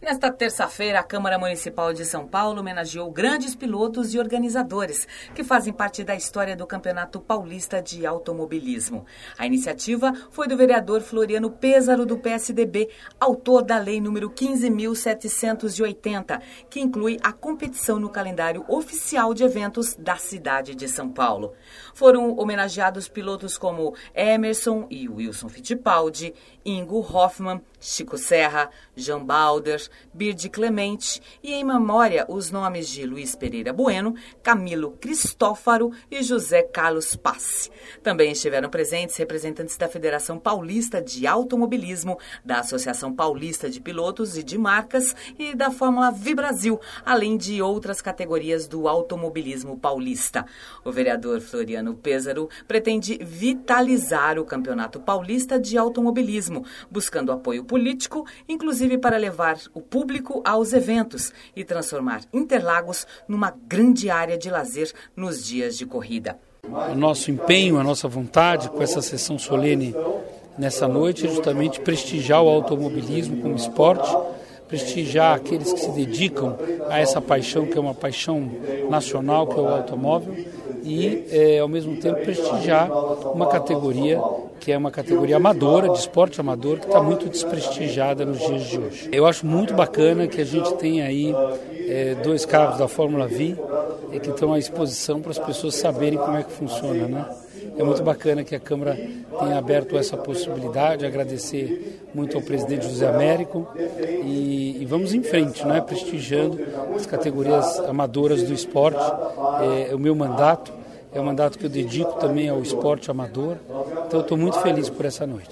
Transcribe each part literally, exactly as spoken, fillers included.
Nesta terça-feira, a Câmara Municipal de São Paulo homenageou grandes pilotos e organizadores que fazem parte da história do Campeonato Paulista de Automobilismo. A iniciativa foi do vereador Floriano Pêssaro, do P S D B, autor da Lei número quinze mil setecentos e oitenta, que inclui a competição no calendário oficial de eventos da cidade de São Paulo. Foram homenageados pilotos como Emerson e Wilson Fittipaldi, Ingo Hoffmann, Chico Serra, Jean Balder, Birdi Clemente e, em memória, os nomes de Luiz Pereira Bueno, Camilo Cristófaro e José Carlos Passe. Também estiveram presentes representantes da Federação Paulista de Automobilismo, da Associação Paulista de Pilotos e de Marcas e da Fórmula V Brasil, além de outras categorias do automobilismo paulista. O vereador Floriano Pêssaro pretende vitalizar o Campeonato Paulista de Automobilismo, buscando apoio político, inclusive para levar o público aos eventos e transformar Interlagos numa grande área de lazer nos dias de corrida. O nosso empenho, a nossa vontade com essa sessão solene nessa noite é justamente prestigiar o automobilismo como esporte, prestigiar aqueles que se dedicam a essa paixão, que é uma paixão nacional, que é o automóvel, e, é, ao mesmo tempo, prestigiar uma categoria que é uma categoria amadora, de esporte amador, que está muito desprestigiada nos dias de hoje. Eu acho muito bacana que a gente tenha aí é, dois carros da Fórmula V é, que estão à exposição para as pessoas saberem como é que funciona, né? É muito bacana que a Câmara tenha aberto essa possibilidade, agradecer muito ao presidente José Américo e, e vamos em frente, né? Prestigiando as categorias amadoras do esporte. É, é o meu mandato, é um mandato que eu dedico também ao esporte amador, então eu estou muito feliz por essa noite.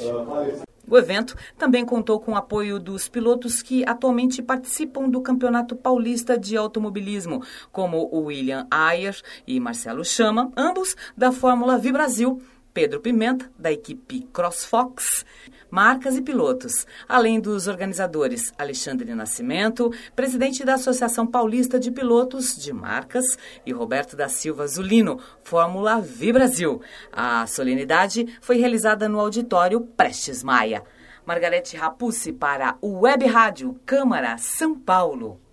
O evento também contou com o apoio dos pilotos que atualmente participam do Campeonato Paulista de Automobilismo, como o William Ayer e Marcelo Chama, ambos da Fórmula V Brasil, Pedro Pimenta, da equipe CrossFox, Marcas e Pilotos, além dos organizadores Alexandre Nascimento, presidente da Associação Paulista de Pilotos de Marcas, e Roberto da Silva Zulino, Fórmula V Brasil. A solenidade foi realizada no auditório Prestes Maia. Margarete Rapucci para o Web Rádio Câmara São Paulo.